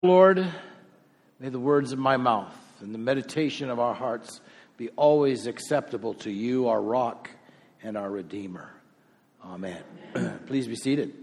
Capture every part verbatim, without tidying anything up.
Lord, may the words of my mouth and the meditation of our hearts be always acceptable to you, our rock and our Redeemer. Amen. Please be seated.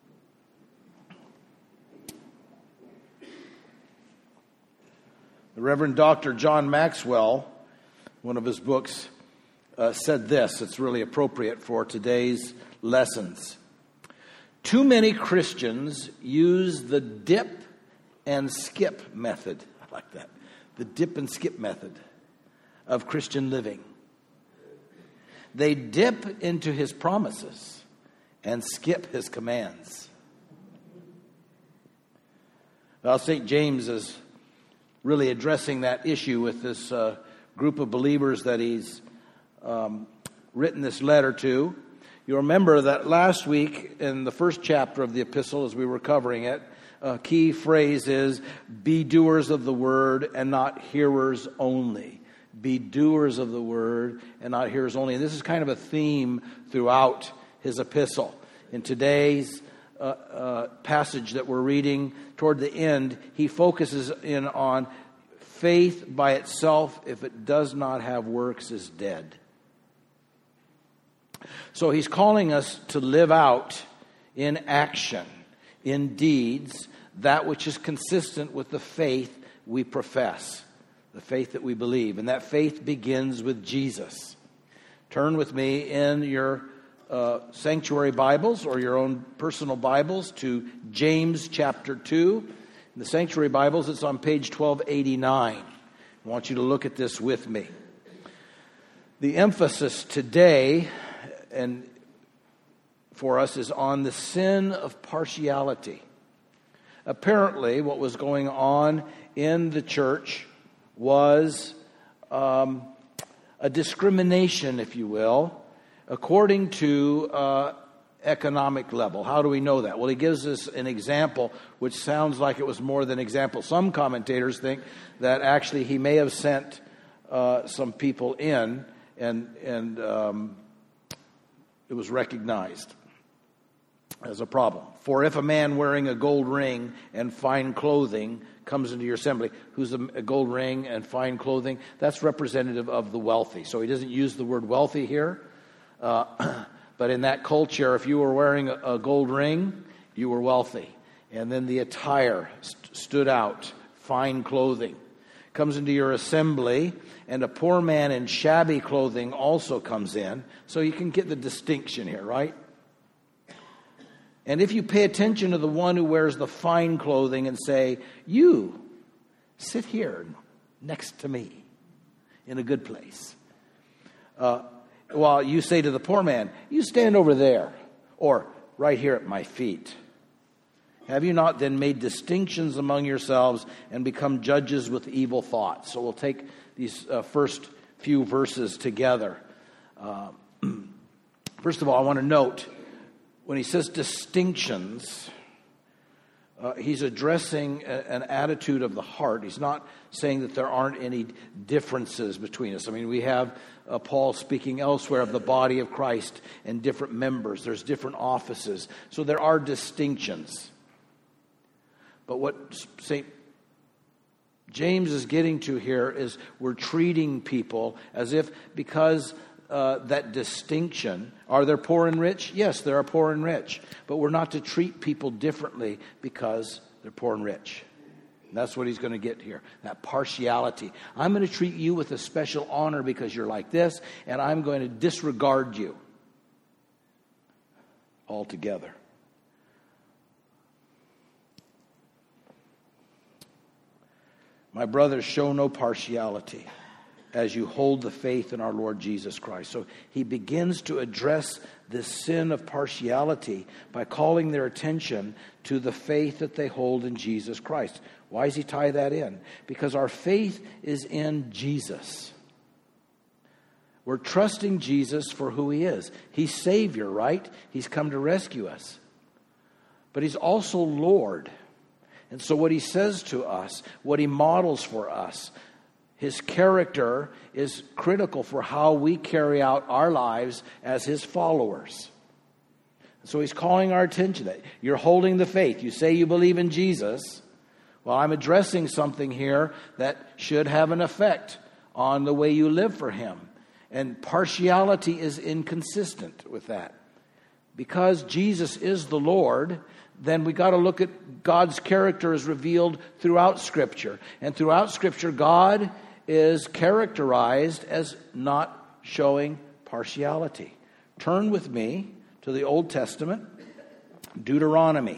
The Reverend Doctor John Maxwell, one of his books, uh, said this. It's really appropriate for today's lessons. Too many Christians use the dip and skip method. I like that. The dip and skip method of Christian living. They dip into his promises and skip his commands. Well, Saint James is really addressing that issue with this uh, group of believers that he's um, written this letter to. You remember that last week in the first chapter of the epistle, as we were covering it, a key phrase is, be doers of the word and not hearers only. Be doers of the word and not hearers only. And this is kind of a theme throughout his epistle. In today's uh, uh, passage that we're reading, toward the end, he focuses in on faith by itself, if it does not have works, is dead. So he's calling us to live out in action, in deeds, that which is consistent with the faith we profess, the faith that we believe. And that faith begins with Jesus. Turn with me in your uh, sanctuary Bibles or your own personal Bibles to James chapter two. In the sanctuary Bibles, it's on page twelve eighty-nine. I want you to look at this with me. The emphasis today and for us is on the sin of partiality. Apparently, what was going on in the church was um, a discrimination, if you will, according to uh, economic level. How do we know that? Well, he gives us an example, which sounds like it was more than an example. Some commentators think that actually he may have sent uh, some people in, and and um, it was recognized as a problem. For if a man wearing a gold ring and fine clothing comes into your assembly, who's a, a gold ring and fine clothing? That's representative of the wealthy. So he doesn't use the word wealthy here. Uh, but in that culture, if you were wearing a, a gold ring, you were wealthy. And then the attire st- stood out, fine clothing. Comes into your assembly, and a poor man in shabby clothing also comes in. So you can get the distinction here, right? And if you pay attention to the one who wears the fine clothing and say, you, sit here next to me in a good place. Uh, while you say to the poor man, you stand over there or right here at my feet. Have you not then made distinctions among yourselves and become judges with evil thoughts? So we'll take these uh, first few verses together. Uh, first of all, I want to note, when he says distinctions, uh, he's addressing a, an attitude of the heart. He's not saying that there aren't any differences between us. I mean, we have uh, Paul speaking elsewhere of the body of Christ and different members. There's different offices. So there are distinctions. But what Saint James is getting to here is we're treating people as if because uh, that distinction, are there poor and rich? Yes, there are poor and rich. But we're not to treat people differently because they're poor and rich. And that's what he's going to get here, that partiality. I'm going to treat you with a special honor because you're like this, and I'm going to disregard you altogether. My brothers, show no partiality as you hold the faith in our Lord Jesus Christ. So he begins to address this sin of partiality by calling their attention to the faith that they hold in Jesus Christ. Why does he tie that in? Because our faith is in Jesus. We're trusting Jesus for who he is. He's Savior, right? He's come to rescue us. But he's also Lord. And so what he says to us, what he models for us, his character is critical for how we carry out our lives as his followers. So he's calling our attention that you're holding the faith. You say you believe in Jesus. Well, I'm addressing something here that should have an effect on the way you live for him. And partiality is inconsistent with that. Because Jesus is the Lord, then we got to look at God's character as revealed throughout Scripture. And throughout Scripture, God is characterized as not showing partiality. Turn with me to the Old Testament, Deuteronomy.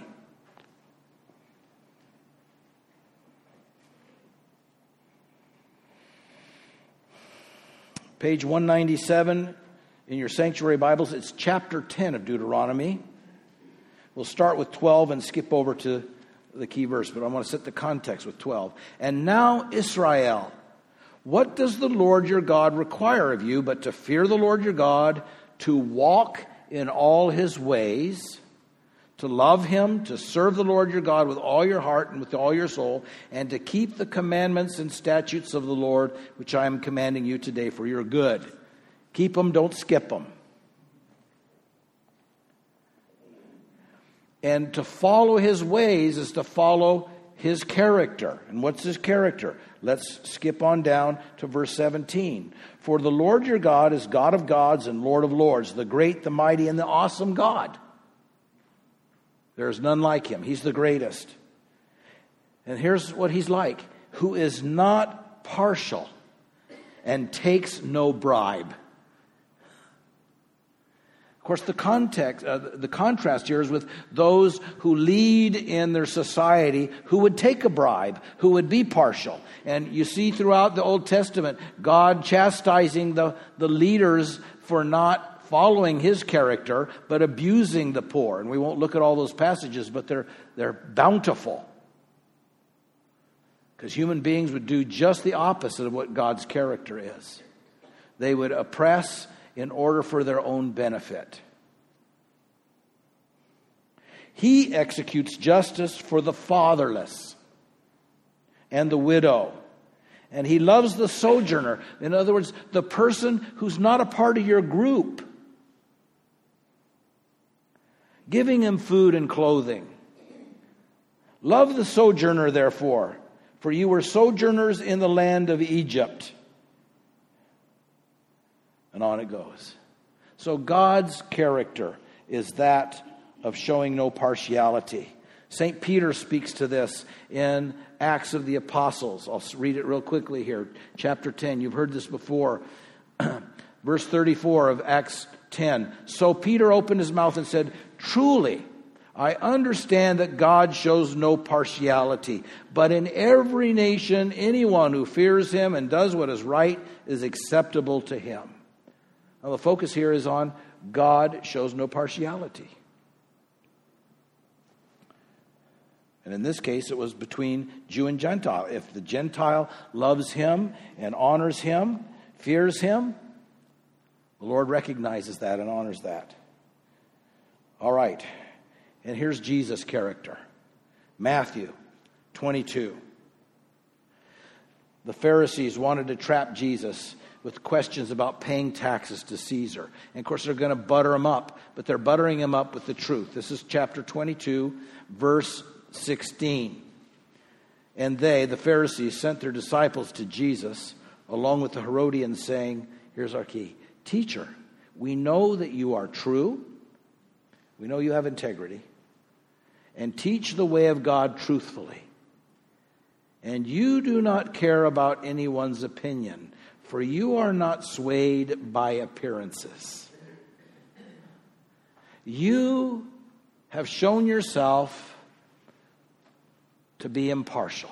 Page one ninety-seven in your Sanctuary Bibles, it's chapter ten of Deuteronomy. We'll start with twelve and skip over to the key verse, but I want to set the context with twelve. And now, Israel, what does the Lord your God require of you but to fear the Lord your God, to walk in all his ways, to love him, to serve the Lord your God with all your heart and with all your soul, and to keep the commandments and statutes of the Lord, which I am commanding you today for your good. Keep them, don't skip them. And to follow his ways is to follow his character. And what's his character? Let's skip on down to verse seventeen. For the Lord your God is God of gods and Lord of lords, the great, the mighty, and the awesome God. There is none like him. He's the greatest. And here's what he's like. Who is not partial and takes no bribe. Of course, the context, uh, the contrast here is with those who lead in their society who would take a bribe, who would be partial. And you see throughout the Old Testament, God chastising the, the leaders for not following his character, but abusing the poor. And we won't look at all those passages, but they're, they're bountiful. Because human beings would do just the opposite of what God's character is. They would oppress in order for their own benefit. He executes justice for the fatherless and the widow. And he loves the sojourner. In other words, the person who's not a part of your group. Giving him food and clothing. Love the sojourner, therefore, for you were sojourners in the land of Egypt. And on it goes. So God's character is that of showing no partiality. Saint Peter speaks to this in Acts of the Apostles. I'll read it real quickly here. Chapter ten. You've heard this before. Verse thirty-four of Acts ten. So Peter opened his mouth and said, truly, I understand that God shows no partiality, but in every nation, anyone who fears him and does what is right is acceptable to him. Now, the focus here is on God shows no partiality. And in this case, it was between Jew and Gentile. If the Gentile loves him and honors him, fears him, the Lord recognizes that and honors that. All right. And here's Jesus' character. Matthew twenty-two. The Pharisees wanted to trap Jesus with questions about paying taxes to Caesar. And of course, they're going to butter him up, but they're buttering him up with the truth. This is chapter twenty-two, verse sixteen. And they, the Pharisees, sent their disciples to Jesus, along with the Herodians, saying, here's our key, Teacher, we know that you are true. We know you have integrity. And teach the way of God truthfully. And you do not care about anyone's opinion, for you are not swayed by appearances. You have shown yourself to be impartial.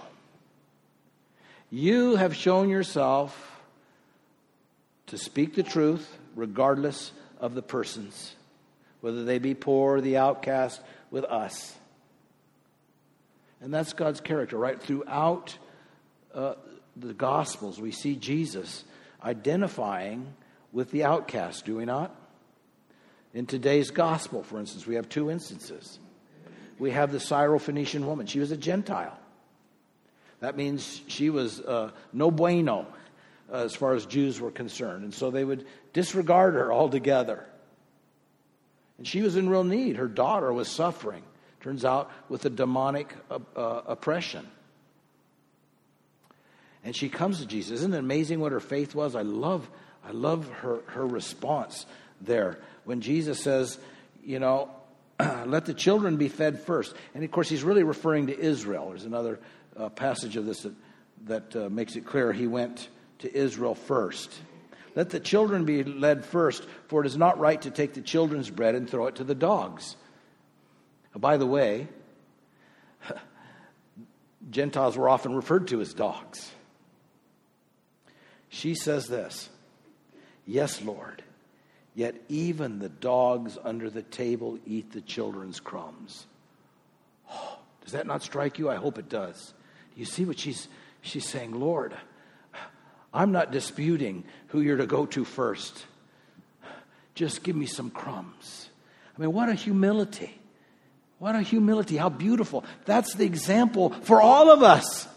You have shown yourself to speak the truth regardless of the persons, whether they be poor or the outcast, with us. And that's God's character, right? Throughout uh, the Gospels, we see Jesus identifying with the outcast, do we not? In today's Gospel, for instance, we have two instances. We have the Syrophoenician woman. She was a Gentile. That means she was uh, no bueno uh, as far as Jews were concerned. And so they would disregard her altogether. And she was in real need. Her daughter was suffering. Turns out with a demonic uh, uh, oppression. And she comes to Jesus. Isn't it amazing what her faith was? I love, I love her, her response there. When Jesus says, you know, let the children be fed first. And of course, he's really referring to Israel. There's another uh, passage of this that, that uh, makes it clear he went to Israel first. Let the children be led first, for it is not right to take the children's bread and throw it to the dogs. By the way, Gentiles were often referred to as dogs. She says this, yes, Lord, yet even the dogs under the table eat the children's crumbs. Oh, does that not strike you? I hope it does. You see what she's she's saying, Lord, I'm not disputing who you're to go to first. Just give me some crumbs. I mean, what a humility. What a humility. How beautiful. That's the example for all of us.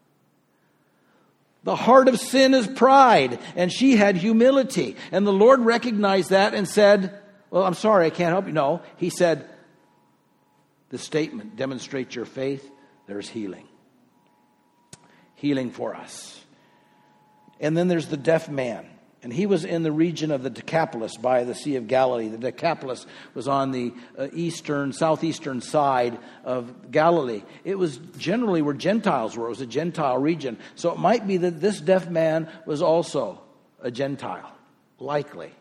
The heart of sin is pride, and she had humility. And the Lord recognized that and said, well, I'm sorry, I can't help you. No, he said, the statement demonstrates your faith. There's healing. Healing for us. And then there's the deaf man. And he was in the region of the Decapolis by the Sea of Galilee. The Decapolis was on the uh, eastern, southeastern side of Galilee. It was generally where Gentiles were. It was a Gentile region. So it might be that this deaf man was also a Gentile. Likely.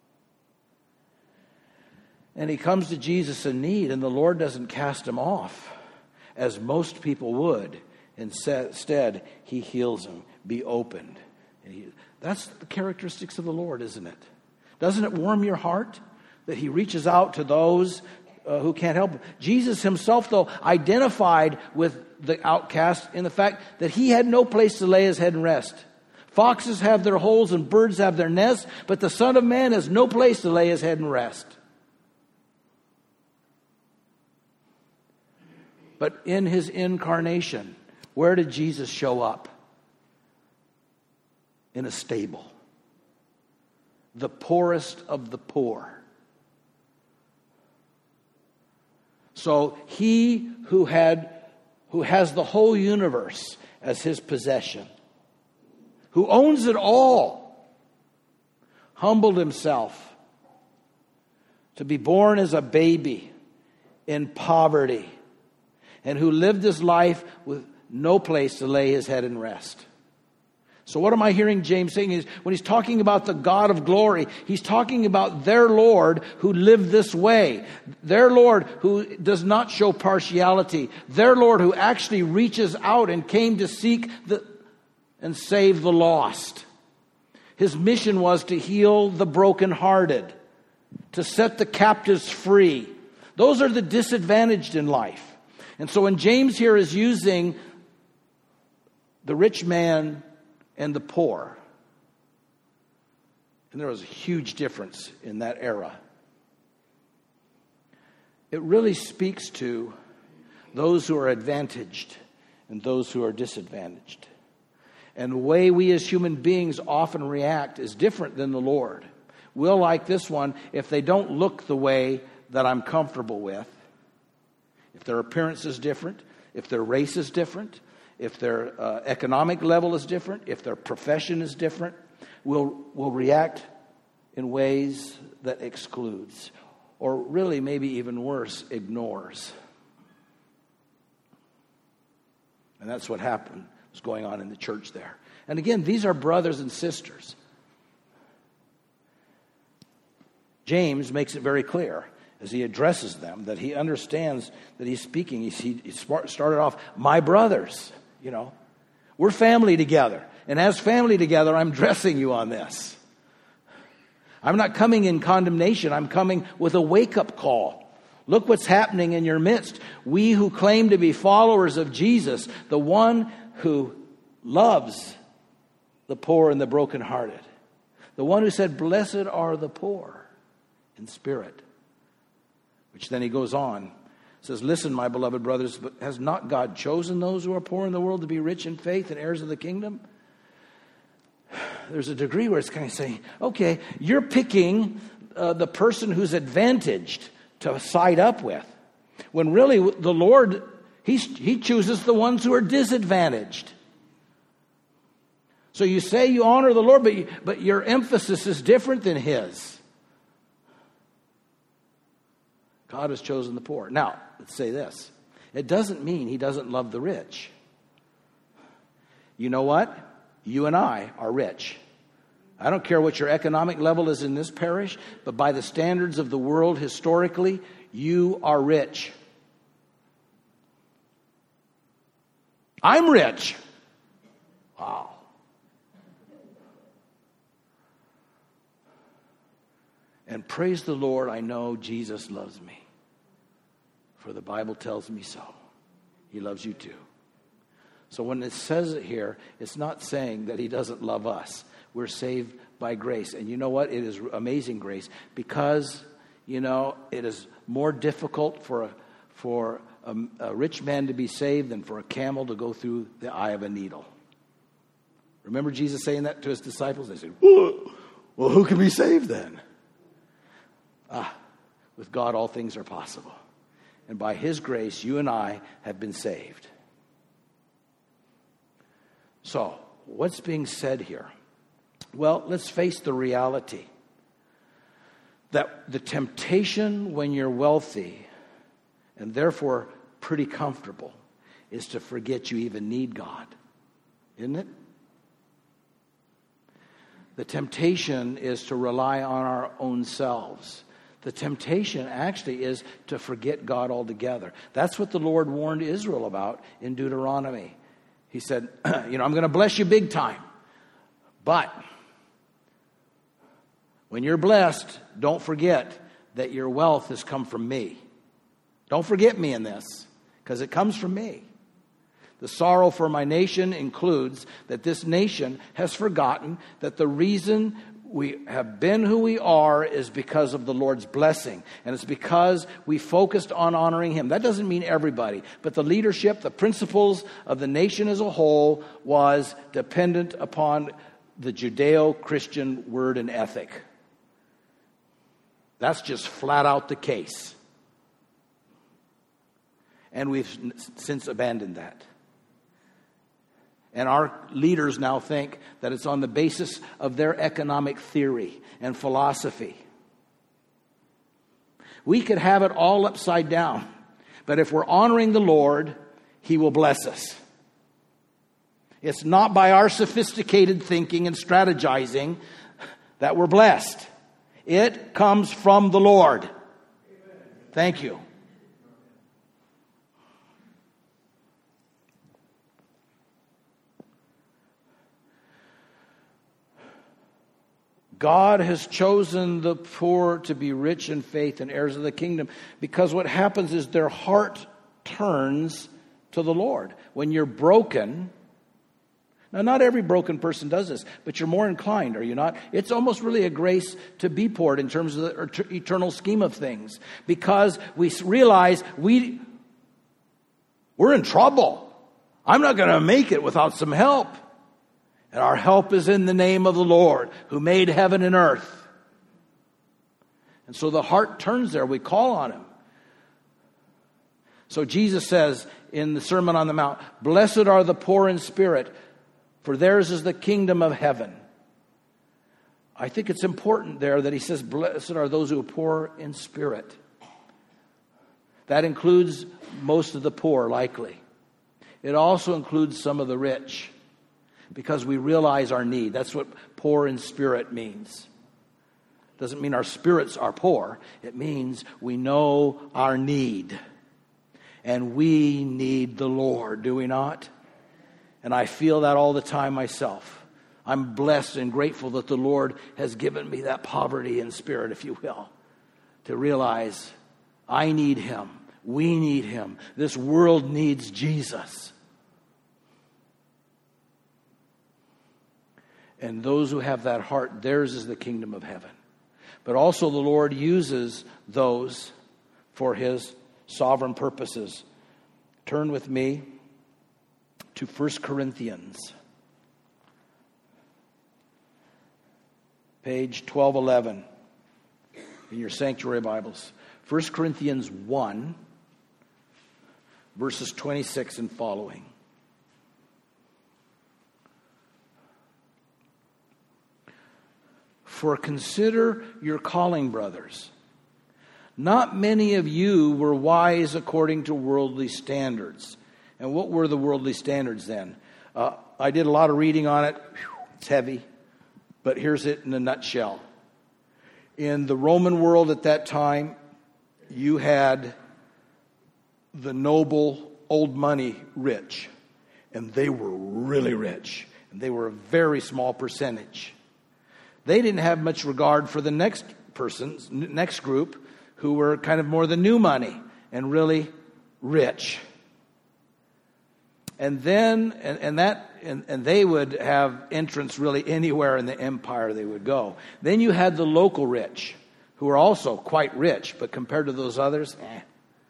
And he comes to Jesus in need, and the Lord doesn't cast him off, as most people would. Instead, he heals him. Be opened. And he... That's the characteristics of the Lord, isn't it? Doesn't it warm your heart that he reaches out to those uh, who can't help him? Jesus himself, though, identified with the outcast in the fact that he had no place to lay his head and rest. Foxes have their holes and birds have their nests, but the Son of Man has no place to lay his head and rest. But in his incarnation, where did Jesus show up? In a stable. The poorest of the poor. So he who had, who has the whole universe as his possession, who owns it all, humbled himself to be born as a baby in poverty, and who lived his life with no place to lay his head and rest. So what am I hearing James saying is when he's talking about the God of glory, he's talking about their Lord who lived this way. Their Lord who does not show partiality. Their Lord who actually reaches out and came to seek the, and save the lost. His mission was to heal the brokenhearted, to set the captives free. Those are the disadvantaged in life. And so when James here is using the rich man and the poor. And there was a huge difference in that era. It really speaks to those who are advantaged and those who are disadvantaged. And the way we as human beings often react is different than the Lord. We'll like this one if they don't look the way that I'm comfortable with. If their appearance is different, if their race is different, if their uh, economic level is different, if their profession is different, we'll, we'll react in ways that excludes, or really maybe even worse, ignores. And that's what happened, was going on in the church there. And again, these are brothers and sisters. James makes it very clear as he addresses them that he understands that he's speaking. He, he started off, my brothers. You know, we're family together. And as family together, I'm dressing you on this. I'm not coming in condemnation. I'm coming with a wake-up call. Look what's happening in your midst. We who claim to be followers of Jesus, the one who loves the poor and the brokenhearted, the one who said, blessed are the poor in spirit, which then he goes on. Says, listen, my beloved brothers, but has not God chosen those who are poor in the world to be rich in faith and heirs of the kingdom? There's a degree where it's kind of saying, okay, you're picking uh, the person who's advantaged to side up with. When really the Lord, he's, he chooses the ones who are disadvantaged. So you say you honor the Lord, but, you, but your emphasis is different than his. God has chosen the poor. Now, let's say this. It doesn't mean he doesn't love the rich. You know what? You and I are rich. I don't care what your economic level is in this parish, but by the standards of the world historically, you are rich. I'm rich. Wow. And praise the Lord, I know Jesus loves me. For the Bible tells me so. He loves you too. So when it says it here, it's not saying that he doesn't love us. We're saved by grace. And you know what? It is amazing grace because, you know, it is more difficult for a, for a, a rich man to be saved than for a camel to go through the eye of a needle. Remember Jesus saying that to his disciples? They said, well, who can be saved then? Ah, with God, all things are possible. And by his grace, you and I have been saved. So, what's being said here? Well, let's face the reality that the temptation when you're wealthy and therefore pretty comfortable is to forget you even need God. Isn't it? The temptation is to rely on our own selves. The temptation actually is to forget God altogether. That's what the Lord warned Israel about in Deuteronomy. He said, you know, I'm going to bless you big time. But when you're blessed, don't forget that your wealth has come from me. Don't forget me in this, because it comes from me. The sorrow for my nation includes that this nation has forgotten that the reason we have been who we are is because of the Lord's blessing. And it's because we focused on honoring him. That doesn't mean everybody, but the leadership, the principles of the nation as a whole was dependent upon the Judeo-Christian word and ethic. That's just flat out the case. And we've since abandoned that. And our leaders now think that it's on the basis of their economic theory and philosophy. We could have it all upside down. But if we're honoring the Lord, he will bless us. It's not by our sophisticated thinking and strategizing that we're blessed. It comes from the Lord. Thank you. God has chosen the poor to be rich in faith and heirs of the kingdom, because what happens is their heart turns to the Lord. When you're broken, now not every broken person does this, but you're more inclined, are you not? It's almost really a grace to be poor in terms of the eternal scheme of things, because we realize we, we're in trouble. I'm not going to make it without some help. And our help is in the name of the Lord, who made heaven and earth. And so the heart turns there. We call on him. So Jesus says in the Sermon on the Mount, "Blessed are the poor in spirit, for theirs is the kingdom of heaven." I think it's important there that he says, "Blessed are those who are poor in spirit." That includes most of the poor, likely. It also includes some of the rich, because we realize our need. That's what poor in spirit means. Doesn't mean our spirits are poor. It means we know our need. And we need the Lord, do we not? And I feel that all the time myself. I'm blessed and grateful that the Lord has given me that poverty in spirit, if you will, to realize I need him. We need him. This world needs Jesus. And those who have that heart, theirs is the kingdom of heaven. But also the Lord uses those for his sovereign purposes. Turn with me to First Corinthians. Page twelve eleven in your sanctuary Bibles. First Corinthians one, verses twenty-six and following. For consider your calling, brothers. Not many of you were wise according to worldly standards. And what were the worldly standards then? Uh, I did a lot of reading on it. Whew, it's heavy. But here's it in a nutshell. In the Roman world at that time, you had the noble, old money rich. And they were really rich. And they were a very small percentage. They didn't have much regard for the next persons, next group, who were kind of more the new money and really rich. And then, and, and that, and, and they would have entrance really anywhere in the empire they would go. Then you had the local rich, who were also quite rich, but compared to those others, eh.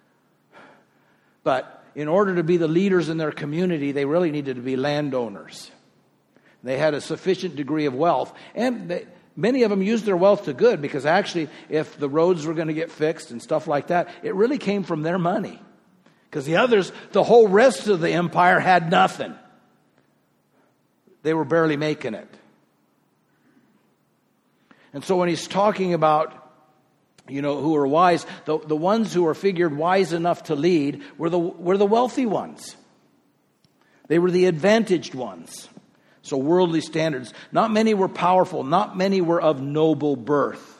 But in order to be the leaders in their community, they really needed to be landowners. They had a sufficient degree of wealth. And they, many of them used their wealth to good, because actually, if the roads were going to get fixed and stuff like that, it really came from their money. Because the others, the whole rest of the empire had nothing. They were barely making it. And so when he's talking about, you know, who are wise, the, the ones who are figured wise enough to lead were the, were the wealthy ones. They were the advantaged ones. So worldly standards. Not many were powerful. Not many were of noble birth.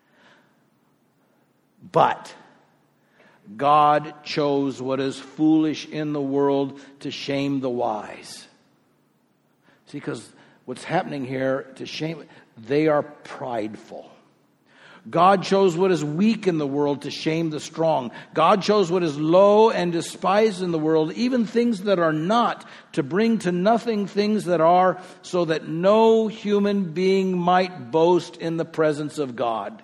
But God chose what is foolish in the world to shame the wise. See, because what's happening here to shame, they are prideful. God chose what is weak in the world to shame the strong. God chose what is low and despised in the world, even things that are not, to bring to nothing things that are, so that no human being might boast in the presence of God.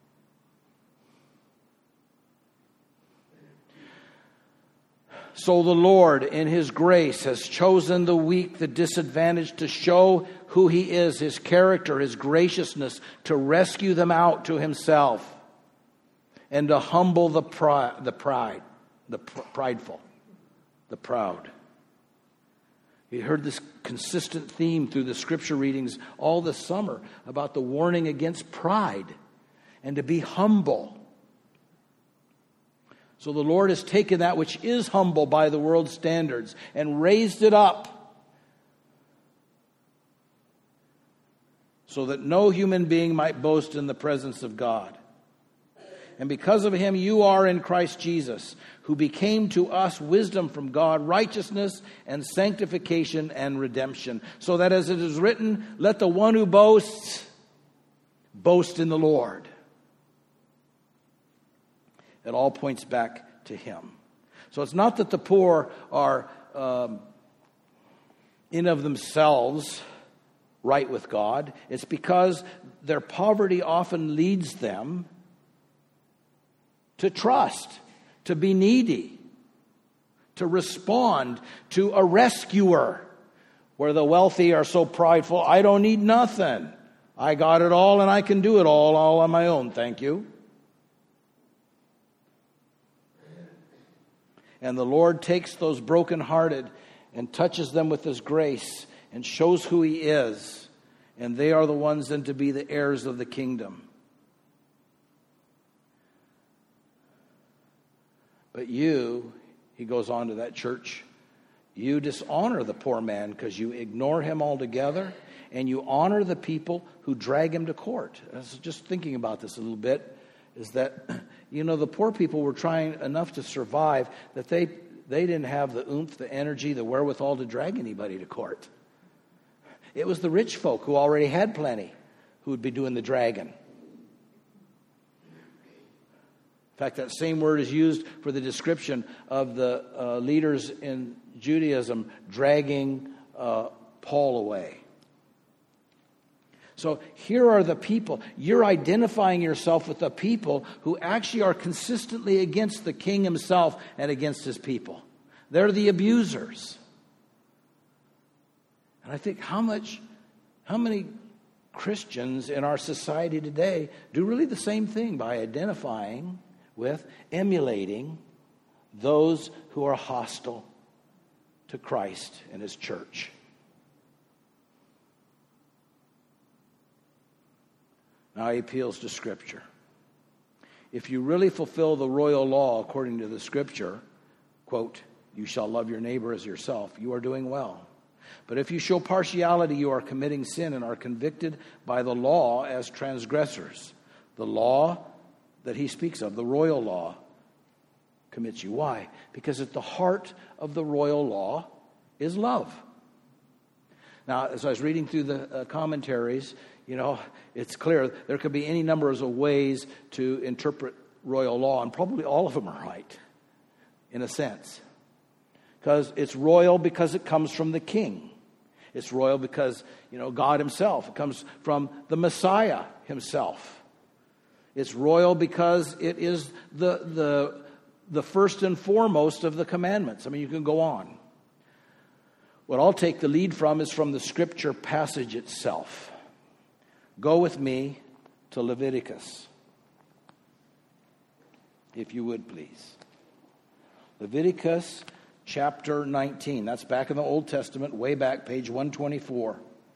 So the Lord, in His grace, has chosen the weak, the disadvantaged, to show who He is, His character, His graciousness, to rescue them out to Himself, and to humble the pride, the pride, the pr- prideful, the proud. You heard this consistent theme through the scripture readings all this summer about the warning against pride and to be humble. So the Lord has taken that which is humble by the world's standards and raised it up so that no human being might boast in the presence of God. And because of Him, you are in Christ Jesus, who became to us wisdom from God, righteousness and sanctification and redemption. So that as it is written, let the one who boasts, boast in the Lord. It all points back to Him. So it's not that the poor are um, in of themselves right with God. It's because their poverty often leads them to trust, to be needy, to respond to a rescuer. Where the wealthy are so prideful, I don't need nothing. I got it all and I can do it all, all on my own, thank you. And the Lord takes those brokenhearted and touches them with His grace and shows who He is. And they are the ones then to be the heirs of the kingdom. But you, he goes on to that church, you dishonor the poor man because you ignore him altogether, and you honor the people who drag him to court. I was just thinking about this a little bit, is that, you know, the poor people were trying enough to survive that they they didn't have the oomph, the energy, the wherewithal to drag anybody to court. It was the rich folk who already had plenty who would be doing the dragging. In fact, that same word is used for the description of the uh, leaders in Judaism dragging uh, Paul away. So here are the people. You're identifying yourself with the people who actually are consistently against the king himself and against his people. They're the abusers. And I think how much, how many Christians in our society today do really the same thing by identifying with, emulating those who are hostile to Christ and His church. Now he appeals to Scripture. If you really fulfill the royal law according to the Scripture, quote, you shall love your neighbor as yourself, you are doing well. But if you show partiality, you are committing sin and are convicted by the law as transgressors. The law that he speaks of, the royal law, commits you. Why? Because at the heart of the royal law is love. Now, as I was reading through the uh, commentaries, you know, it's clear there could be any numbers of ways to interpret royal law, and probably all of them are right, in a sense. Because it's royal because it comes from the king. It's royal because, you know, God himself. It comes from the Messiah himself. It's royal because it is the the the first and foremost of the commandments. I mean, you can go on. What I'll take the lead from is from the Scripture passage itself. Go with me to Leviticus, if you would, please. Leviticus chapter nineteen. That's back in the Old Testament, way back, page one twenty-four.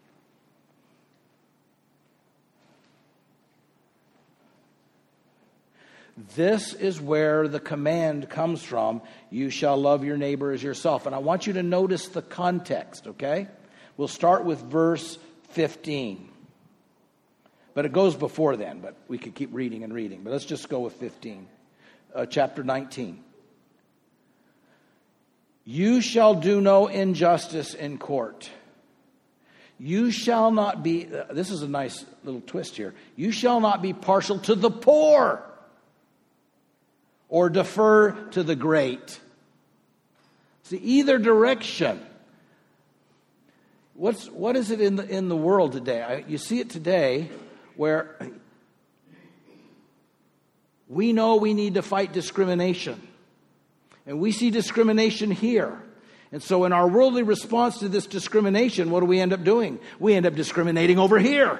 This is where the command comes from, you shall love your neighbor as yourself. And I want you to notice the context, okay? We'll start with verse fifteen. But it goes before then, but we could keep reading and reading. But let's just go with fifteen. Uh, chapter nineteen. You shall do no injustice in court. You shall not be, uh, this is a nice little twist here. You shall not be partial to the poor or defer to the great. See, either direction. What's what is it in the in the world today? I, you see it today where we know we need to fight discrimination. And we see discrimination here. And so in our worldly response to this discrimination, what do we end up doing? We end up discriminating over here.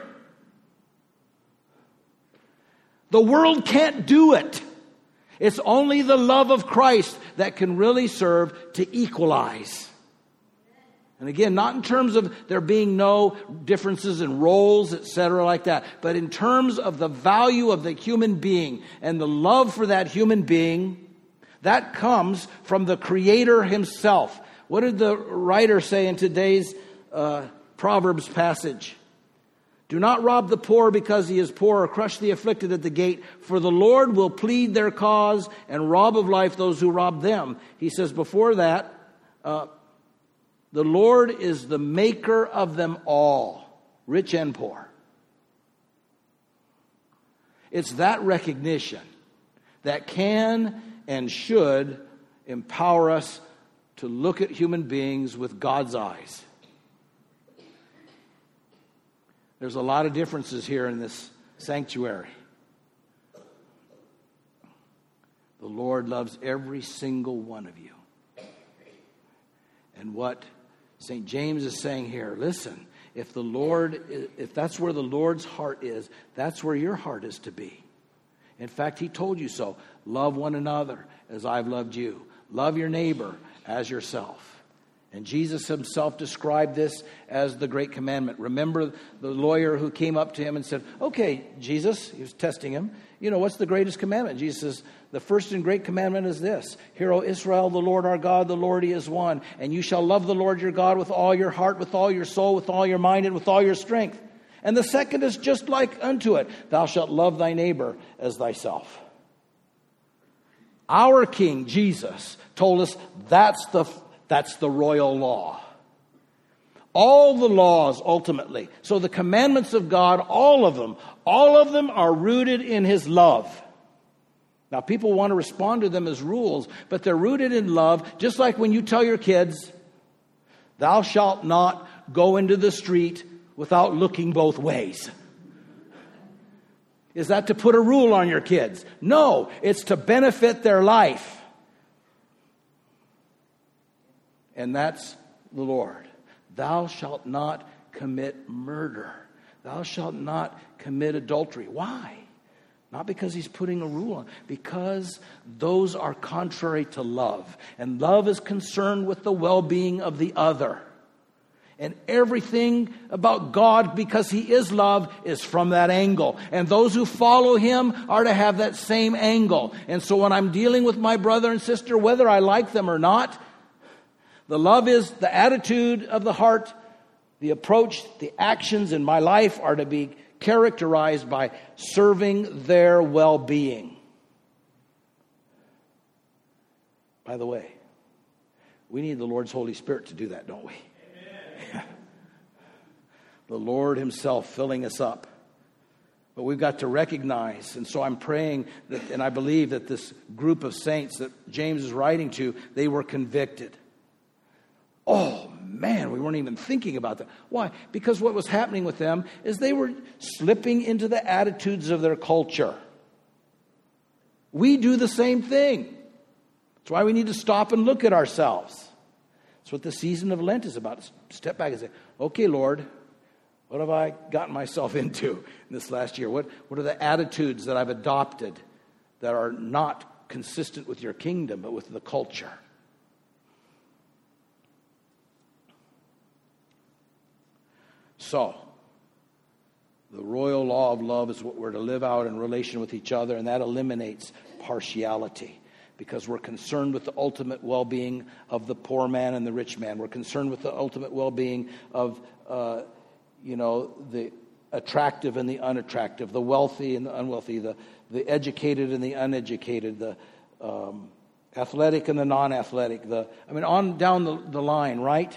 The world can't do it. It's only the love of Christ that can really serve to equalize. And again, not in terms of there being no differences in roles, et cetera, like that, but in terms of the value of the human being and the love for that human being. That comes from the Creator himself. What did the writer say in today's uh, Proverbs passage? Do not rob the poor because he is poor, or crush the afflicted at the gate, for the Lord will plead their cause and rob of life those who rob them. He says before that, uh, the Lord is the maker of them all, rich and poor. It's that recognition that can and should empower us to look at human beings with God's eyes. There's a lot of differences here in this sanctuary. The Lord loves every single one of you. And what Saint James is saying here, listen, if the Lord, if that's where the Lord's heart is, that's where your heart is to be. In fact, he told you so. Love one another as I've loved you. Love your neighbor as yourself. And Jesus himself described this as the great commandment. Remember the lawyer who came up to him and said, okay, Jesus, he was testing him, you know, what's the greatest commandment? Jesus says, the first and great commandment is this. Hear, O Israel, the Lord our God, the Lord he is one. And you shall love the Lord your God with all your heart, with all your soul, with all your mind, and with all your strength. And the second is just like unto it. Thou shalt love thy neighbor as thyself. Our King, Jesus, told us that's the, that's the royal law. All the laws, ultimately. So the commandments of God, all of them, all of them are rooted in his love. Now, people want to respond to them as rules, but they're rooted in love, just like when you tell your kids, thou shalt not go into the street without looking both ways. Is that to put a rule on your kids? No, it's to benefit their life. And that's the Lord. Thou shalt not commit murder. Thou shalt not commit adultery. Why? Not because he's putting a rule on. Because those are contrary to love. And love is concerned with the well-being of the other. And everything about God, because He is love, is from that angle. And those who follow Him are to have that same angle. And so when I'm dealing with my brother and sister, whether I like them or not, the love is the attitude of the heart, the approach, the actions in my life are to be characterized by serving their well-being. By the way, we need the Lord's Holy Spirit to do that, don't we? The Lord Himself filling us up. But we've got to recognize, and so I'm praying, that, and I believe that this group of saints that James is writing to, they were convicted. Oh, man, we weren't even thinking about that. Why? Because what was happening with them is they were slipping into the attitudes of their culture. We do the same thing. That's why we need to stop and look at ourselves. That's what the season of Lent is about. Step back and say, okay, Lord, what have I gotten myself into in this last year? What, what are the attitudes that I've adopted that are not consistent with your kingdom, but with the culture? So, the royal law of love is what we're to live out in relation with each other, and that eliminates partiality. Because we're concerned with the ultimate well-being of the poor man and the rich man. We're concerned with the ultimate well-being of, uh, you know, the attractive and the unattractive, the wealthy and the unwealthy, the, the educated and the uneducated, the um, athletic and the non-athletic. The I mean, on down the, the line, right?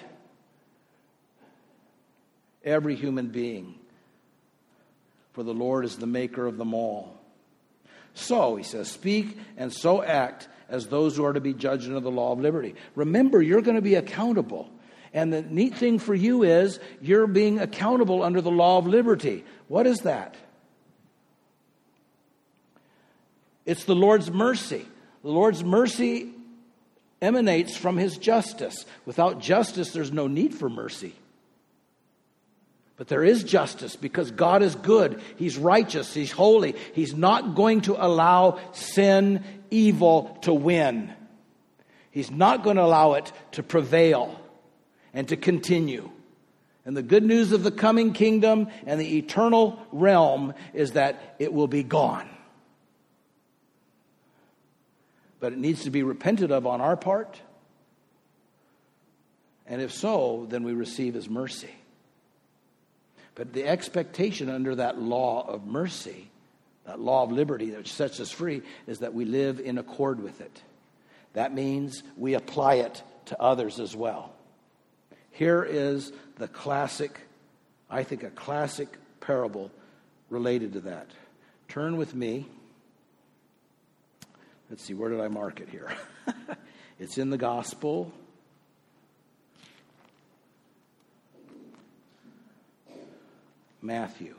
Every human being. For the Lord is the maker of them all. So, he says, speak and so act as those who are to be judged under the law of liberty. Remember, you're going to be accountable. And the neat thing for you is you're being accountable under the law of liberty. What is that? It's the Lord's mercy. The Lord's mercy emanates from His justice. Without justice, there's no need for mercy. But there is justice because God is good. He's righteous. He's holy. He's not going to allow sin, evil to win. He's not going to allow it to prevail and to continue. And the good news of the coming kingdom and the eternal realm is that it will be gone. But it needs to be repented of on our part. And if so, then we receive His mercy. But the expectation under that law of mercy, that law of liberty which sets us free, is that we live in accord with it. That means we apply it to others as well. Here is the classic, I think a classic parable related to that. Turn with me. Let's see, where did I mark it here? It's in the gospel. Matthew.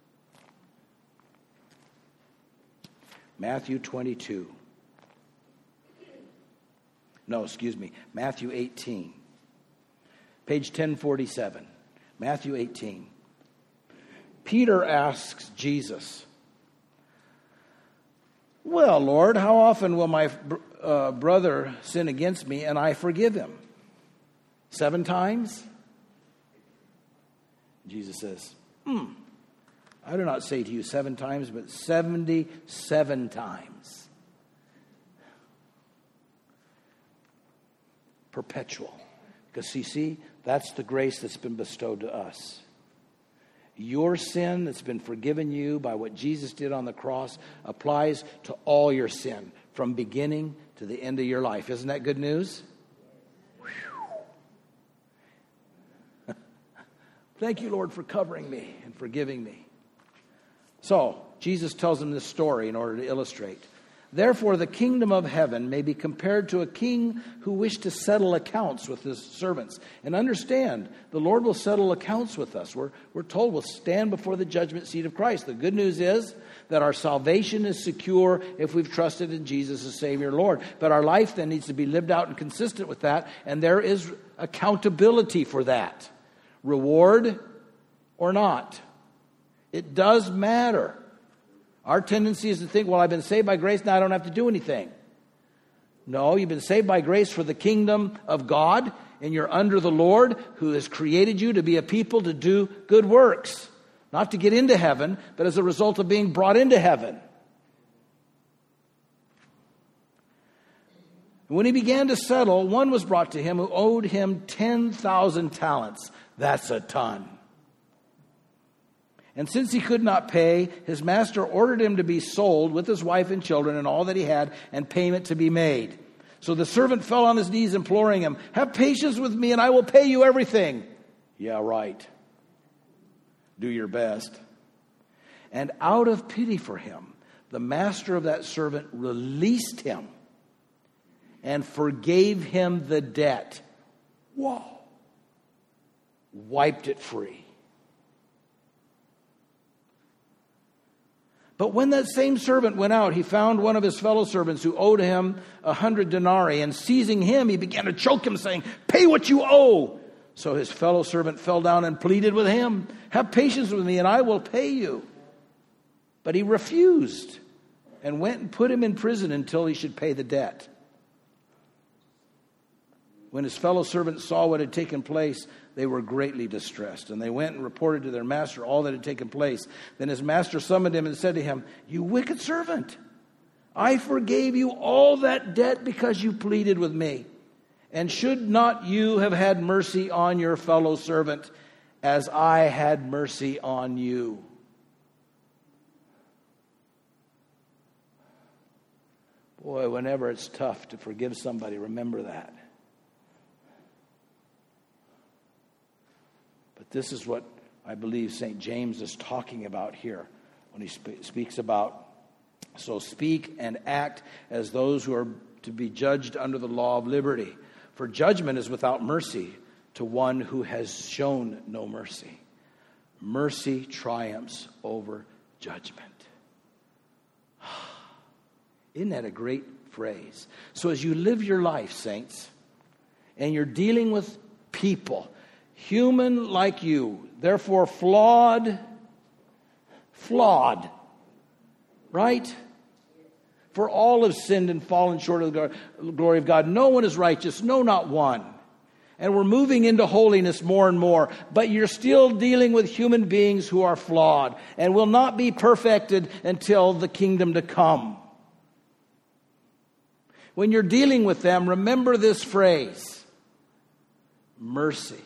Matthew twenty-two. No, excuse me. Matthew eighteen. Page ten forty-seven. Matthew eighteen. Peter asks Jesus, well, Lord, how often will my uh, brother sin against me and I forgive him? Seven times? Jesus says, Hmm. I do not say to you seven times, but seventy-seven times. Perpetual. Because you see, that's the grace that's been bestowed to us. Your sin that's been forgiven you by what Jesus did on the cross applies to all your sin from beginning to the end of your life. Isn't that good news? Thank you, Lord, for covering me and forgiving me. So, Jesus tells them this story in order to illustrate. Therefore, the kingdom of heaven may be compared to a king who wished to settle accounts with his servants. And understand, the Lord will settle accounts with us. We're, we're told we'll stand before the judgment seat of Christ. The good news is that our salvation is secure if we've trusted in Jesus as Savior and Lord. But our life then needs to be lived out and consistent with that. And there is accountability for that. Reward or not. It does matter. Our tendency is to think, well, I've been saved by grace, now I don't have to do anything. No, you've been saved by grace for the kingdom of God And you're under the Lord who has created you to be a people to do good works. Not to get into heaven, but as a result of being brought into heaven. When he began to settle, one was brought to him who owed him ten thousand talents. That's a ton. And since he could not pay, his master ordered him to be sold with his wife and children and all that he had, and payment to be made. So the servant fell on his knees, imploring him, "Have patience with me, and I will pay you everything." "Yeah, right. Do your best." And out of pity for him, the master of that servant released him and forgave him the debt. Whoa. Wiped it free. But when that same servant went out, he found one of his fellow servants who owed him a hundred denarii, and seizing him, he began to choke him, saying, "Pay what you owe." So his fellow servant fell down and pleaded with him, "Have patience with me, and I will pay you." But he refused and went and put him in prison until he should pay the debt. When his fellow servants saw what had taken place, they were greatly distressed, and they went and reported to their master all that had taken place. Then his master summoned him and said to him, "You wicked servant, I forgave you all that debt because you pleaded with me. And should not you have had mercy on your fellow servant as I had mercy on you?" Boy, whenever it's tough to forgive somebody, remember that. But this is what I believe Saint James is talking about here when he sp- speaks about, "So speak and act as those who are to be judged under the law of liberty. For judgment is without mercy to one who has shown no mercy. Mercy triumphs over judgment." Isn't that a great phrase? So as you live your life, saints, and you're dealing with people, human like you, therefore flawed, flawed, right? For all have sinned and fallen short of the glory of God. No one is righteous, no, not one. And we're moving into holiness more and more, but you're still dealing with human beings who are flawed and will not be perfected until the kingdom to come. When you're dealing with them, remember this phrase: mercy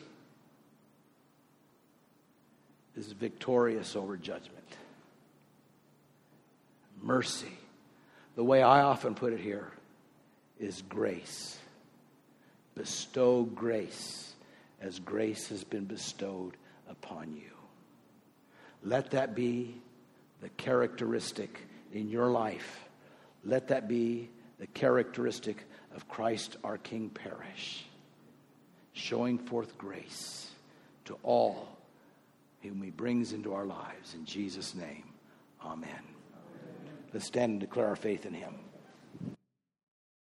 is victorious over judgment. Mercy, the way I often put it here, is grace. Bestow grace as grace has been bestowed upon you. Let that be the characteristic in your life. Let that be the characteristic of Christ our King parish, showing forth grace to all whom he brings into our lives. In Jesus' name, amen. Let's stand and declare our faith in him.